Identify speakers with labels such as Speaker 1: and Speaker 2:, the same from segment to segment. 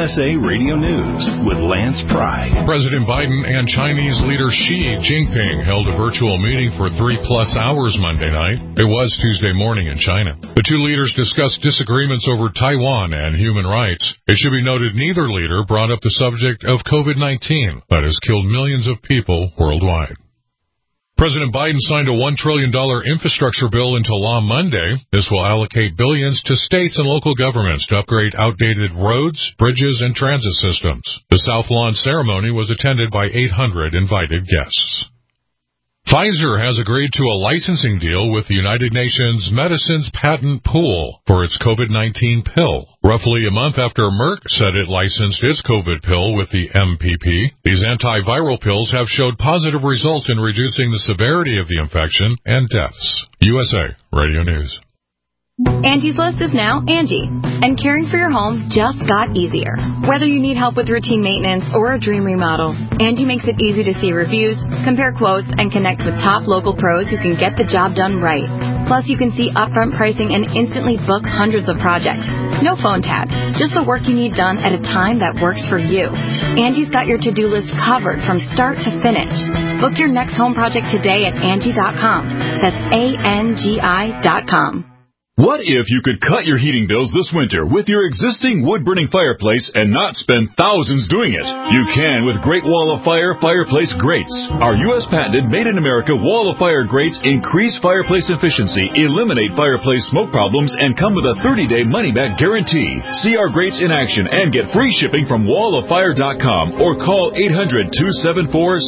Speaker 1: USA Radio News with Lance Pry.
Speaker 2: President Biden and Chinese leader Xi Jinping held a virtual meeting for 3+ hours Monday night. It was Tuesday morning in China. The two leaders discussed disagreements over Taiwan and human rights. It should be noted neither leader brought up the subject of COVID-19 that has killed millions of people worldwide. President Biden signed a $1 trillion infrastructure bill into law Monday. This will allocate billions to states and local governments to upgrade outdated roads, bridges, and transit systems. The South Lawn ceremony was attended by 800 invited guests. Pfizer has agreed to a licensing deal with the United Nations Medicines Patent Pool for its COVID-19 pill. Roughly a month after Merck said it licensed its COVID pill with the MPP, these antiviral pills have showed positive results in reducing the severity of the infection and deaths. USA Radio News.
Speaker 3: Angie's List is now Angie, and caring for your home just got easier. Whether you need help with routine maintenance or a dream remodel, Angie makes it easy to see reviews, compare quotes, and connect with top local pros who can get the job done right. Plus, you can see upfront pricing and instantly book hundreds of projects. No phone tag, just the work you need done at a time that works for you. Angie's got your to-do list covered from start to finish. Book your next home project today at Angie.com. That's ANGI.com.
Speaker 4: What if you could cut your heating bills this winter with your existing wood-burning fireplace and not spend thousands doing it? You can with Great Wall of Fire fireplace grates. Our U.S. patented made-in-America Wall of Fire grates increase fireplace efficiency, eliminate fireplace smoke problems, and come with a 30-day money-back guarantee. See our grates in action and get free shipping from walloffire.com or call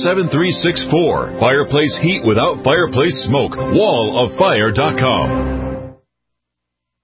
Speaker 4: 800-274-7364. Fireplace heat without fireplace smoke. walloffire.com.